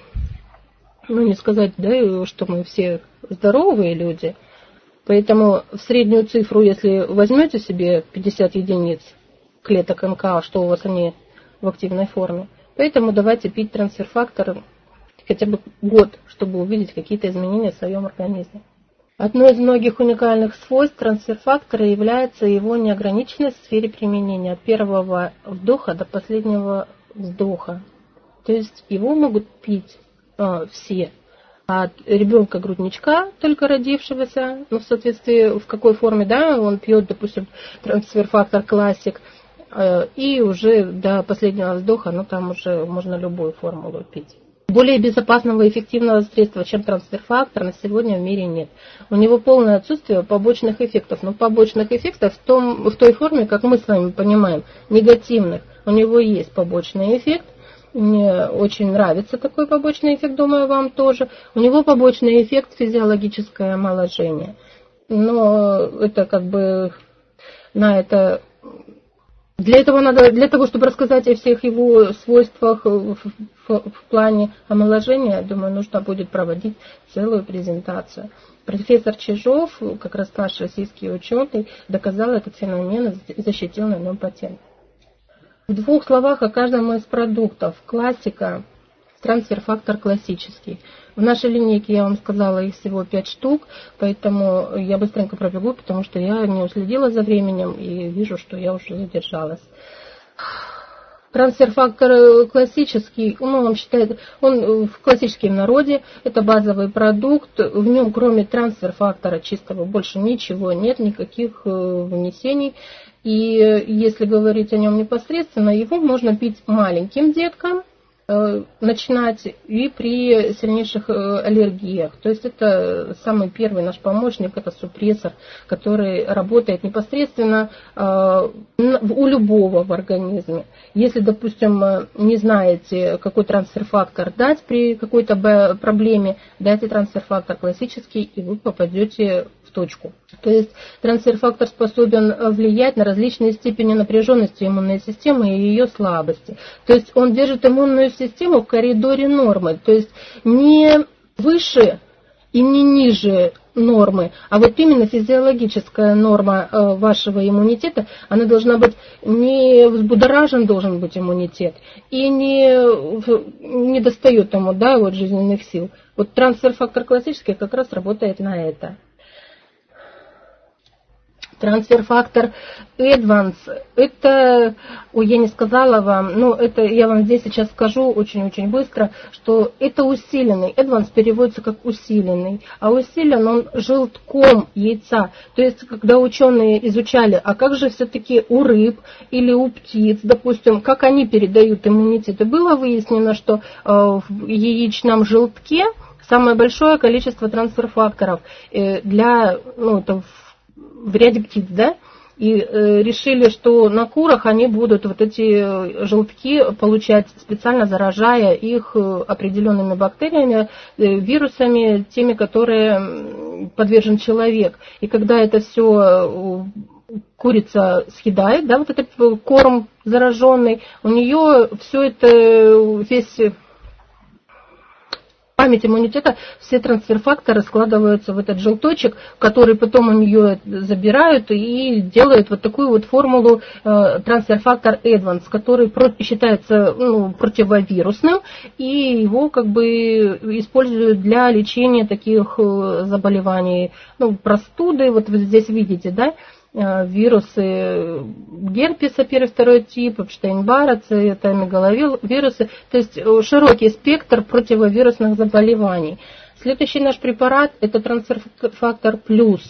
ну не сказать, да, что мы все здоровые люди, поэтому в среднюю цифру, если возьмете себе пятьдесят единиц клеток эн ка, что у вас они в активной форме, поэтому давайте пить трансфер-фактор хотя бы год, чтобы увидеть какие-то изменения в своем организме. Одно из многих уникальных свойств трансфер-фактора является его неограниченность в сфере применения от первого вдоха до последнего вздоха. То есть его могут пить э, все. От ребенка-грудничка, только родившегося, ну, в соответствии в какой форме, да, он пьет, допустим, трансфер-фактор классик, э, и уже до последнего вздоха, ну, там уже можно любую формулу пить. Более безопасного и эффективного средства, чем трансфер-фактор, на сегодня в мире нет. У него полное отсутствие побочных эффектов. Но побочных эффектов в, том, в той форме, как мы с вами понимаем, негативных. У него есть побочный эффект. Мне очень нравится такой побочный эффект, думаю, вам тоже. У него побочный эффект физиологическое омоложение. Но это как бы на это Для этого надо, для того, чтобы рассказать о всех его свойствах в, в, в плане омоложения, я думаю, нужно будет проводить целую презентацию. Профессор Чижов, как раз наш российский ученый, доказал этот феномен и защитил на нем патент. В двух словах о каждом из продуктов. Классика, трансфер-фактор классический. В нашей линейке, я вам сказала, их всего пять штук, поэтому я быстренько пробегу, потому что я не уследила за временем и вижу, что я уже задержалась. Трансфер-фактор классический, ну, он считает, он в классическом народе, это базовый продукт, в нем кроме трансфер-фактора чистого больше ничего нет, никаких внесений. И если говорить о нем непосредственно, его можно пить маленьким деткам, начинать и при сильнейших аллергиях. То есть это самый первый наш помощник, это супрессор, который работает непосредственно у любого в организме. Если, допустим, не знаете, какой трансфер-фактор дать при какой-то проблеме, дайте трансфер-фактор классический, и вы попадете в точку. То есть трансфер-фактор способен влиять на различные степени напряженности иммунной системы и ее слабости. То есть он держит иммунную систему в коридоре нормы, то есть не выше и не ниже нормы, а вот именно физиологическая норма вашего иммунитета, она должна быть, не взбудоражен должен быть иммунитет, и не, не достает ему, да, вот жизненных сил. Вот трансфер-фактор классический как раз работает на это. Трансфер-фактор Advance, это, ой, я не сказала вам, но это я вам здесь сейчас скажу очень-очень быстро, что это усиленный, Advance переводится как усиленный, а усилен он желтком яйца. То есть, когда ученые изучали, а как же все-таки у рыб или у птиц, допустим, как они передают иммунитет, и было выяснено, что в яичном желтке самое большое количество трансфер-факторов для, ну, это в ряде птиц, да, и э, решили, что на курах они будут вот эти желтки получать, специально заражая их определенными бактериями, э, вирусами, теми, которые подвержен человек. И когда это все курица съедает, да, вот этот корм зараженный, у нее все это, весь память иммунитета, все трансфер-факторы складываются в этот желточек, который потом у нее забирают и делают вот такую вот формулу э, трансфер-фактор Advance, который про, считается, ну, противовирусным, и его как бы используют для лечения таких э, заболеваний, ну, простуды, вот вы здесь видите, да, вирусы герпеса первый, второй тип, Эпштейн-Барр, это мегаловирусы, то есть широкий спектр противовирусных заболеваний. Следующий наш препарат это трансфер-фактор плюс.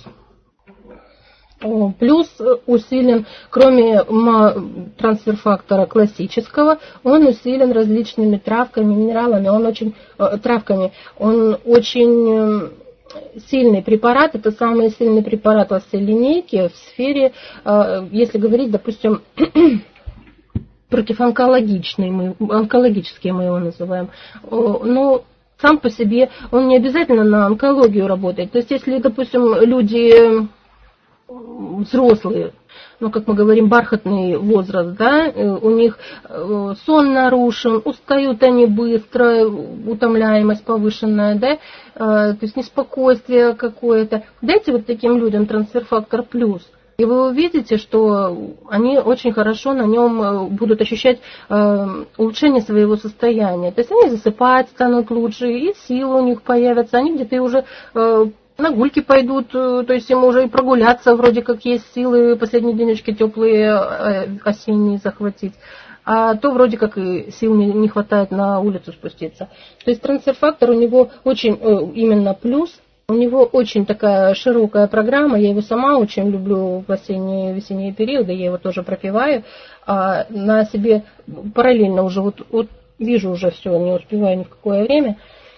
Плюс усилен, кроме трансфер-фактора классического, он усилен различными травками, минералами, он очень, травками, он очень сильный препарат, это самый сильный препарат во всей линейке в сфере, если говорить, допустим, противоонкологичный, мы, онкологический мы его называем, но сам по себе он не обязательно на онкологию работает. То есть, если, допустим, люди взрослые, ну, как мы говорим, бархатный возраст, да, у них сон нарушен, устают они быстро, утомляемость повышенная, да, то есть неспокойствие какое-то. Дайте вот таким людям трансфер-фактор плюс, и вы увидите, что они очень хорошо на нем будут ощущать улучшение своего состояния. То есть они засыпать станут лучше, и силы у них появятся, они где-то уже на гульки пойдут, то есть им уже и прогуляться, вроде как есть силы, последние денечки теплые осенние захватить. А то вроде как и сил не, не хватает на улицу спуститься. То есть трансфер-фактор у него очень, именно плюс, у него очень такая широкая программа, я его сама очень люблю в осенние весенние периоды, я его тоже пропиваю, а на себе параллельно уже, вот, вот вижу уже все, не успеваю ни в какое время.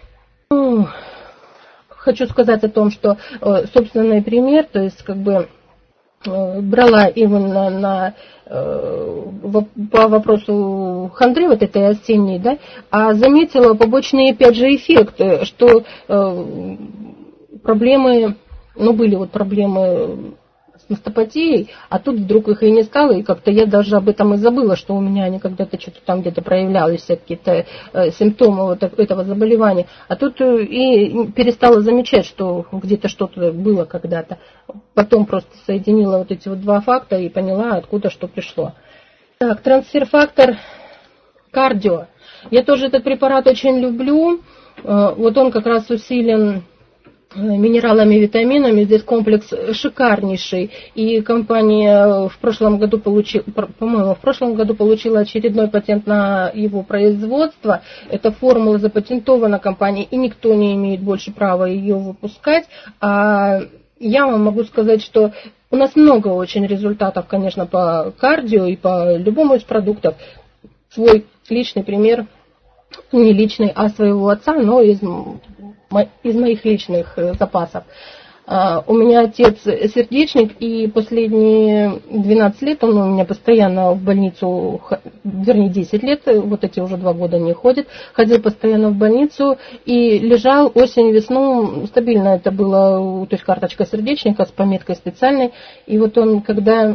Хочу сказать о том, что собственный пример, то есть как бы брала именно на, по вопросу хандры вот этой осенней, да, а заметила побочные опять же эффекты, что проблемы, ну были вот проблемы мастопатией, а тут вдруг их и не стало, и как-то я даже об этом и забыла, что у меня они когда-то что-то там где-то проявлялись, какие-то э, симптомы вот этого заболевания. А тут э, и перестала замечать, что где-то что-то было когда-то. Потом просто соединила вот эти вот два факта и поняла, откуда что пришло. Так, трансфер-фактор кардио. Я тоже этот препарат очень люблю. Э, вот он как раз усилен минералами, витаминами. Здесь комплекс шикарнейший. И компания в прошлом году получила, по-моему, в прошлом году получила очередной патент на его производство. Эта формула запатентована компанией, и никто не имеет больше права ее выпускать. А я вам могу сказать, что у нас много очень результатов, конечно, по кардио и по любому из продуктов. Свой личный пример, не личный, а своего отца, но из из моих личных запасов. У меня отец сердечник, и последние двенадцать лет он у меня постоянно в больницу, вернее десять лет, вот эти уже два года не ходит, ходил постоянно в больницу и лежал осень, весну, стабильно это было, то есть карточка сердечника с пометкой специальной, и вот он, когда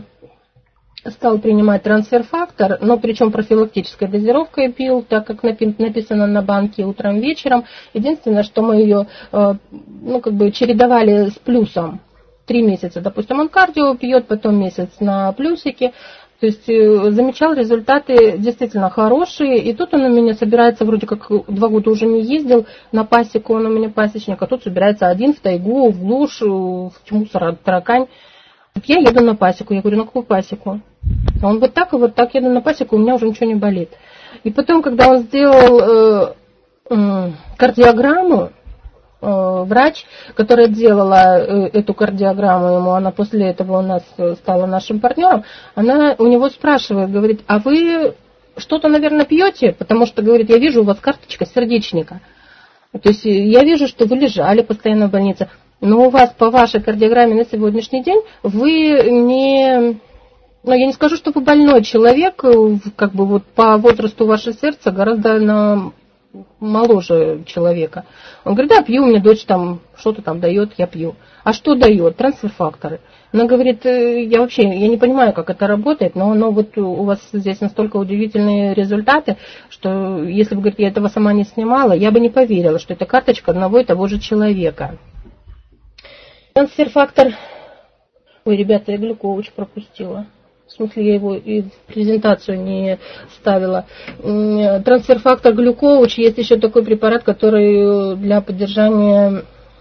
стал принимать трансфер-фактор, но причем профилактической дозировкой пил, так как написано на банке утром, вечером. Единственное, что мы ее ну, как бы чередовали с плюсом. Три месяца, допустим, он кардио пьет, потом месяц на плюсике. То есть замечал результаты действительно хорошие. И тут он у меня собирается, вроде как два года уже не ездил на пасеку, он у меня пасечник, а тут собирается один в тайгу, в глушь, в тьму, таракань. Я еду на пасеку. Я говорю, на какую пасеку? А он вот так и вот так еду на пасеку, у меня уже ничего не болит. И потом, когда он сделал э, э, кардиограмму, э, врач, которая делала э, эту кардиограмму ему, она после этого у нас стала нашим партнером, она у него спрашивает, говорит, а вы что-то, наверное, пьете? Потому что, говорит, я вижу, у вас карточка сердечника. То есть я вижу, что вы лежали постоянно в больнице. Но у вас по вашей кардиограмме на сегодняшний день вы не, ну я не скажу, что вы больной человек, как бы вот по возрасту ваше сердце гораздо на, моложе человека. Он говорит, да, пью, у меня дочь там что-то там дает, я пью. А что дает? Трансфер-факторы. Она говорит, я вообще я не понимаю, как это работает, но, но вот у вас здесь настолько удивительные результаты, что если бы, говорит, я этого сама не снимала, я бы не поверила, что это карточка одного и того же человека. Трансфер-фактор... Ой, ребята, я глюкоуч пропустила. В смысле, я его и в презентацию не ставила. Трансфер-фактор глюкоуч. Есть еще такой препарат, который для поддержания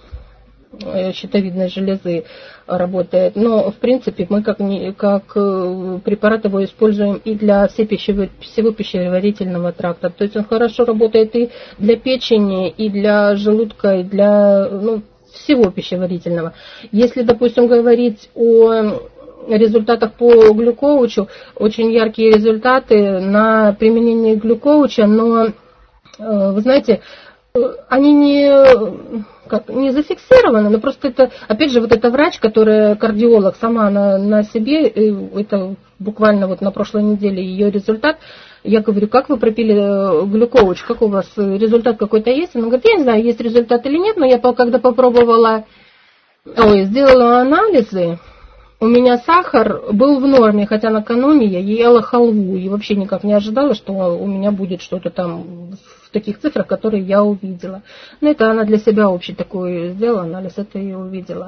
щитовидной железы работает. Но, в принципе, мы как, как препарат его используем и для всей пищевой, всего пищеварительного тракта. То есть он хорошо работает и для печени, и для желудка, и для... Ну, всего пищеварительного. Если, допустим, говорить о результатах по глюкоучу, очень яркие результаты на применении глюкоуча, но, вы знаете, они не, как, не зафиксированы, но просто это, опять же, вот эта врач, которая кардиолог, сама на, на себе, это буквально вот на прошлой неделе ее результат. Я говорю, как вы пропили глюкоуч, как у вас результат какой-то есть? Она говорит, я не знаю, есть результат или нет, но я когда попробовала, ой, сделала анализы, у меня сахар был в норме, хотя накануне я ела халву и вообще никак не ожидала, что у меня будет что-то там в таких цифрах, которые я увидела. Но это она для себя общий такой сделала анализ, это я увидела.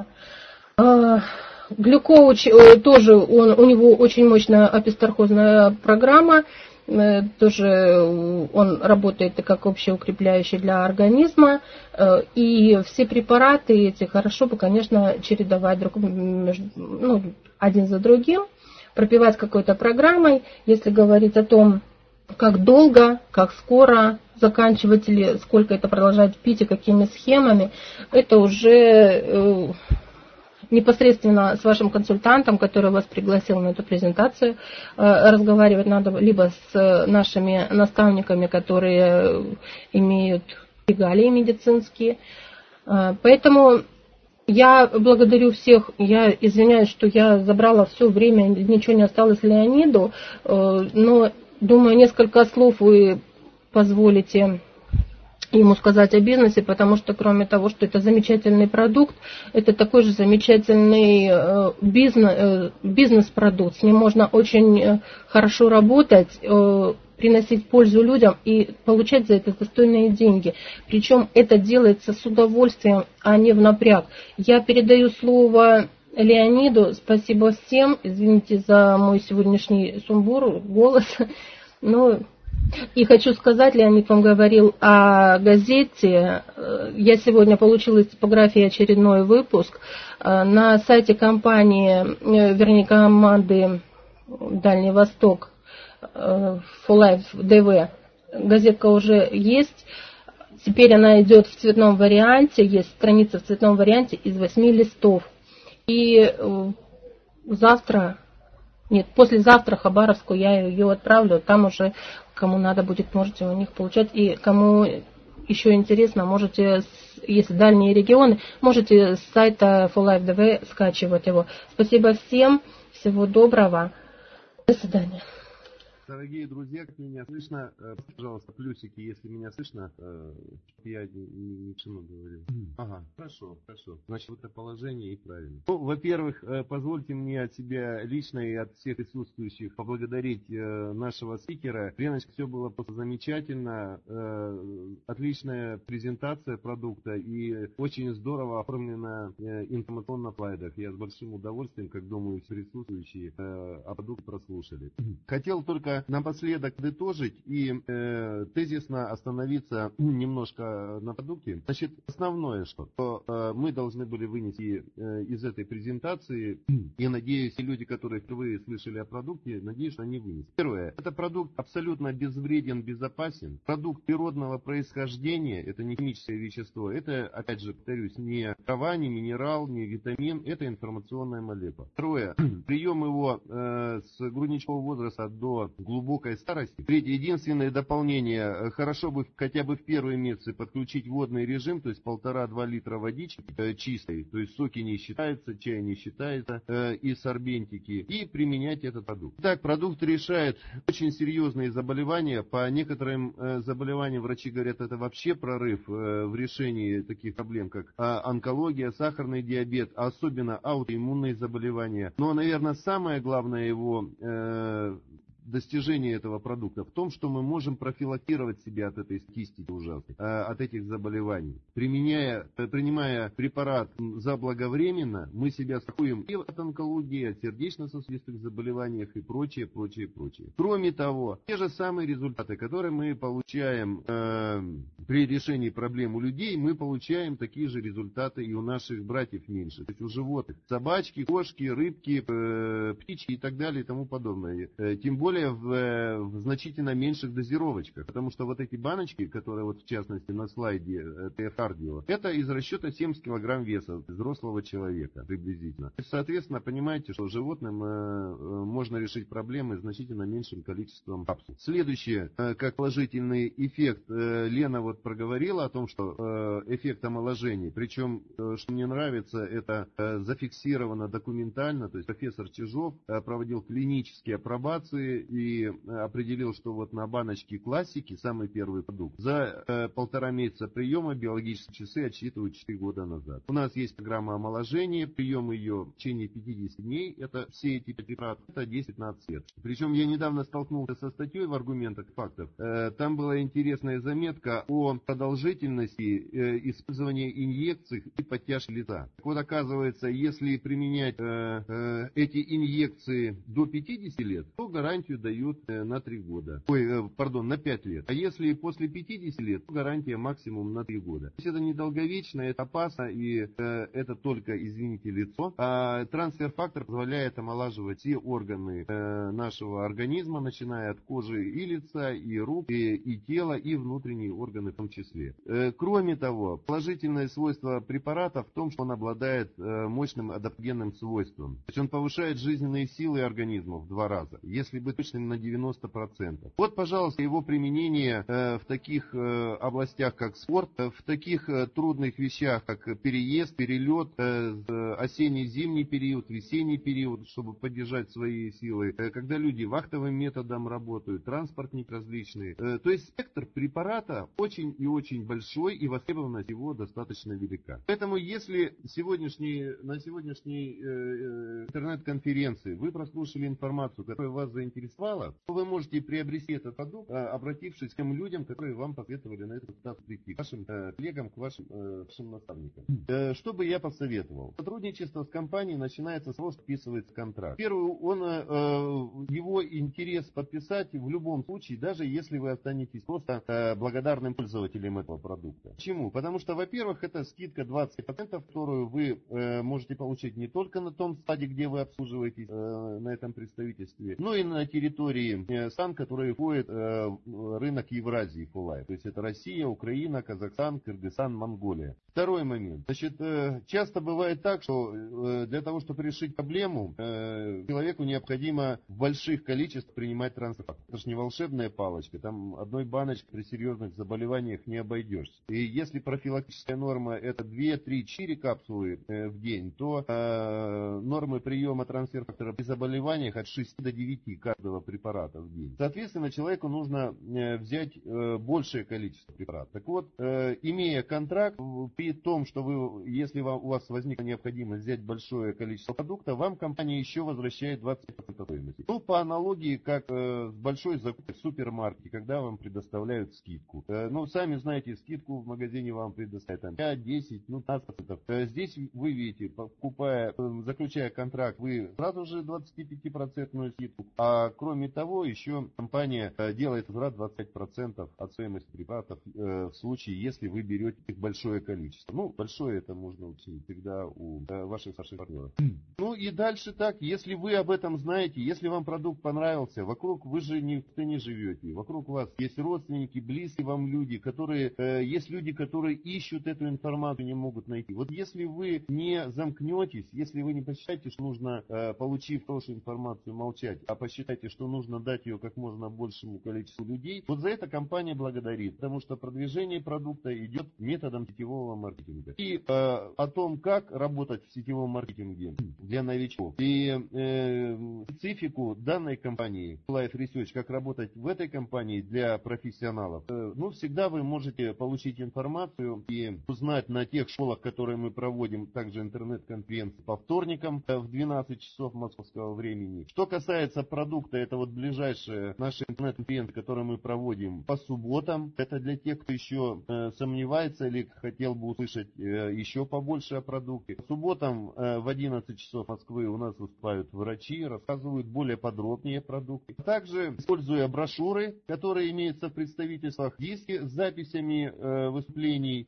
Глюкоуч тоже, он, у него очень мощная апистархозная программа. Тоже он работает как общеукрепляющий для организма. И все препараты эти хорошо бы, конечно, чередовать друг, между, ну, один за другим, пропивать какой-то программой. Если говорить о том, как долго, как скоро заканчивать или сколько это продолжать пить и какими схемами, это уже... непосредственно с вашим консультантом, который вас пригласил на эту презентацию, разговаривать надо либо с нашими наставниками, которые имеют регалии медицинские. Поэтому я благодарю всех, я извиняюсь, что я забрала все время, ничего не осталось Леониду, но, думаю, несколько слов вы позволите ему сказать о бизнесе, потому что кроме того, что это замечательный продукт, это такой же замечательный э, бизнес, э, бизнес-продукт. С ним можно очень э, хорошо работать, э, приносить пользу людям и получать за это достойные деньги. Причем это делается с удовольствием, а не в напряг. Я передаю слово Леониду. Спасибо всем. Извините за мой сегодняшний сумбур, голос. Но... И хочу сказать, Леонид вам говорил о газете. Я сегодня получила из типографии очередной выпуск. На сайте компании, вернее, команды Дальний Восток, For Life ди ви, газетка уже есть. Теперь она идет в цветном варианте, есть страница в цветном варианте из восьми листов. И завтра... Нет, послезавтра Хабаровскую я ее отправлю, там уже кому надо будет, можете у них получать. И кому еще интересно, можете, если дальние регионы, можете с сайта For Life ди ви скачивать его. Спасибо всем, всего доброго, до свидания. Дорогие друзья, как меня слышно, пожалуйста, плюсики, если меня слышно, я не, не, не чему говорю. Ага, хорошо, хорошо. Значит, это положение и правильно. Ну, во-первых, позвольте мне от себя лично и от всех присутствующих поблагодарить нашего спикера. Леночка, все было просто замечательно, отличная презентация продукта и очень здорово оформлена информационно в слайдах. Я с большим удовольствием, как думаю, все присутствующие, о продукте прослушали. Хотел только напоследок подытожить и э, тезисно остановиться немножко на продукте. Значит, основное, что э, мы должны были вынести э, из этой презентации, и надеюсь, и люди, которые впервые слышали о продукте, надеюсь, что они вынесут. Первое, это продукт абсолютно безвреден, безопасен, продукт природного происхождения, это не химическое вещество, это, опять же, повторюсь, не трава, не минерал, не витамин, это информационная молекула. Второе, прием его э, с грудничкового возраста до глубокой старости. Третье, единственное дополнение, хорошо бы хотя бы в первые месяцы подключить водный режим, то есть полтора-два литра водички э, чистой, то есть соки не считаются, чай не считается, э, и сорбентики, и применять этот продукт. Так, продукт решает очень серьезные заболевания. По некоторым э, заболеваниям врачи говорят, это вообще прорыв э, в решении таких проблем, как э, онкология, сахарный диабет, а особенно аутоиммунные заболевания. Но, наверное, самое главное его э, достижение этого продукта в том, что мы можем профилактировать себя от этой статистики ужасной, от этих заболеваний. Применяя, принимая препарат заблаговременно, мы себя страхуем и от онкологии, от сердечно-сосудистых заболеваниях и прочее, прочее, прочее. Кроме того, те же самые результаты, которые мы получаем э, при решении проблем у людей, мы получаем такие же результаты и у наших братьев меньше, то есть у животных. Собачки, кошки, рыбки, э, птички и так далее и тому подобное. Э, тем более В, в значительно меньших дозировочках, потому что вот эти баночки, которые вот в частности на слайде ти эф-кардио, это из расчета семьдесят килограмм веса взрослого человека приблизительно. Соответственно, понимаете, что животным э, можно решить проблемы значительно меньшим количеством капсул. Следующее, э, как положительный эффект, э, Лена вот проговорила о том, что э, эффект омоложения, причем, э, что мне нравится, это э, зафиксировано документально, то есть профессор Чижов э, проводил клинические апробации и определил, что вот на баночке классики, самый первый продукт, за э, полтора месяца приема биологические часы отсчитывают четыре года назад. У нас есть программа омоложения, прием ее в течение пятидесяти дней, это все эти препараты, это десять-пятнадцать лет. Причем я недавно столкнулся со статьей в аргументах фактов, э, там была интересная заметка о продолжительности э, использования инъекций и подтяжки лица. Так вот, оказывается, если применять э, э, эти инъекции до пятидесяти лет, то гарантию дают на три года. Ой, пардон, на пять лет. А если после пятидесяти лет, то гарантия максимум на три года. То есть это недолговечно, это опасно, и э, это только, извините, лицо. А трансфер-фактор позволяет омолаживать все органы э, нашего организма, начиная от кожи и лица, и рук, и, и тела, и внутренние органы в том числе. Э, кроме того, положительное свойство препарата в том, что он обладает э, мощным адаптогенным свойством. То есть он повышает жизненные силы организма в два раза. Если быть уменьшены на девяносто процентов. Вот, пожалуйста, его применение в таких областях, как спорт, в таких трудных вещах, как переезд, перелет, осенне-зимний период, весенний период, чтобы поддержать свои силы, когда люди вахтовым методом работают, транспортники различные. То есть спектр препарата очень и очень большой, и востребованность его достаточно велика. Поэтому если сегодняшний, на сегодняшней интернет-конференции вы прослушали информацию, которая вас заинтересовала, то вы можете приобрести этот продукт, обратившись к тем людям, которые вам посоветовали на этот этап прийти, к вашим коллегам, к вашим, вашим наставникам. Что бы я посоветовал? Сотрудничество с компанией начинается с того, что подписывается контракт. Первый, он, его интерес подписать в любом случае, даже если вы останетесь просто благодарным пользователем этого продукта. Почему? Потому что, во-первых, это скидка двадцать процентов, которую вы можете получить не только на том стадии, где вы обслуживаетесь на этом представительстве, но и на территории стран, которые входят в рынок Евразии фор лайф. То есть это Россия, Украина, Казахстан, Кыргызстан, Монголия. Второй момент. Значит, часто бывает так, что для того, чтобы решить проблему, человеку необходимо в больших количествах принимать трансферфактор. Это же не волшебная палочка, там одной баночкой при серьезных заболеваниях не обойдешься. И если профилактическая норма это две, три, четыре капсулы в день, то нормы приема трансферфактора при заболеваниях от шести до девяти каждого препарата в день. Соответственно, человеку нужно взять большее количество препаратов. Так вот, имея контракт, при том, что вы, если вам, у вас возникла необходимость взять большое количество продукта, вам компания еще возвращает двадцать процентов стоимости. Ну, по аналогии, как с большой закупкой в супермаркете, когда вам предоставляют скидку. Ну, сами знаете, скидку в магазине вам предоставляют там пять, десять, ну, пятнадцать процентов. Здесь вы видите, покупая, заключая контракт, вы сразу же двадцатипятипроцентную скидку. А кроме того, еще компания делает возврат двадцать пять процентов от стоимости препаратов в случае, если вы берете их большое количество. Ну, большое это можно учить всегда у ваших старших партнеров. Ну и дальше так, если вы об этом знаете, если вам продукт понравился, вокруг вы же не, не живете, вокруг вас есть родственники, близкие вам люди, которые, э, есть люди, которые ищут эту информацию, не могут найти. Вот если вы не замкнетесь, если вы не посчитаете, что нужно, э, получив хорошую информацию, молчать, а посчитайте, что нужно дать ее как можно большему количеству людей, вот за это компания благодарит, потому что продвижение продукта идет методом сетевого маркетинга. И э, о том, как работать в сетевом маркетинге для новичков и э, специфику данной компании фор лайф Research, как работать в этой компании для профессионалов, э, ну, всегда вы можете получить информацию и узнать на тех школах, которые мы проводим, также интернет-конференции по вторникам в двенадцать часов московского времени. Что касается продукта, это вот ближайшая наша интернет-конференция, которую мы проводим по субботам. Это для тех, кто еще э, сомневается или хотел бы услышать э, еще побольше о продукте. По субботам э, в одиннадцать часов Москвы у нас выступают врачи, рассказывают более подробнее о продукте. Также, используя брошюры, которые имеются в представительствах, диски с записями э, выступлений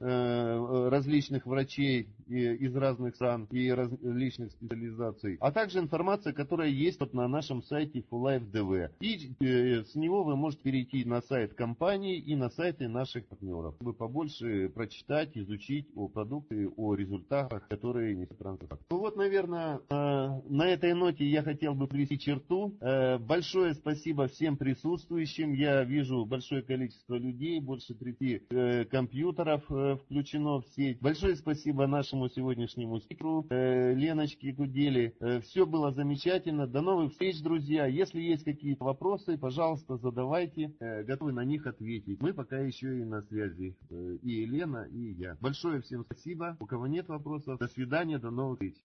э, различных врачей э, из разных стран и различных специализаций, а также информация, которая есть вот на нашем сайте фор лайф точка ди ви. И э, с него вы можете перейти на сайт компании и на сайты наших партнеров, чтобы побольше прочитать, изучить о продукте, о результатах, которые несет трансферфактор. Ну вот, наверное, э, на этой ноте я хотел бы привести черту. Э, большое спасибо всем присутствующим. Я вижу большое количество людей, больше тридцати э, компьютеров э, включено в сеть. Большое спасибо нашему сегодняшнему спикеру э, Леночке Гудели. Э, все было замечательно. До новых встреч, друзья. Если есть какие-то вопросы, пожалуйста, задавайте. Э, готовы на них ответить. Мы пока еще и на связи. Э, и Елена, и я. Большое всем спасибо. У кого нет вопросов, до свидания, до новых встреч.